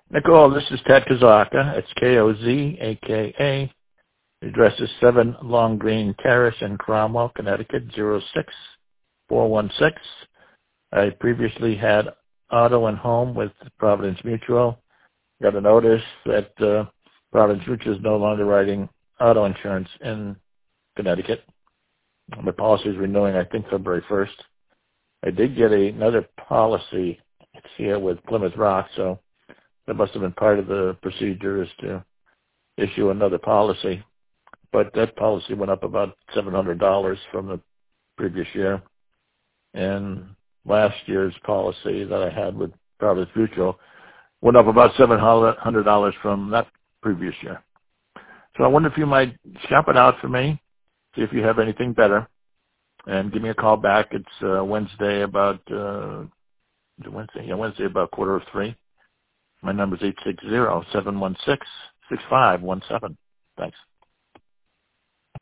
Nicole, this is Ted Kozaka. It's Kozaka. The address is 7 Long Green Terrace in Cromwell, Connecticut, 06416. I previously had auto and home with Providence Mutual. Got a notice that Providence Mutual is no longer writing auto insurance in Connecticut. My policy is renewing, I think, February 1st. I did get another policy here with Plymouth Rock, so that must have been part of the procedure is to issue another policy. But that policy went up about $700 from the previous year. And last year's policy that I had with Providence Mutual went up about $700 from that previous year. So I wonder if you might shop it out for me, see if you have anything better, and give me a call back. It's Wednesday about Wednesday about 2:45. My number is 860-716-6517. Thanks.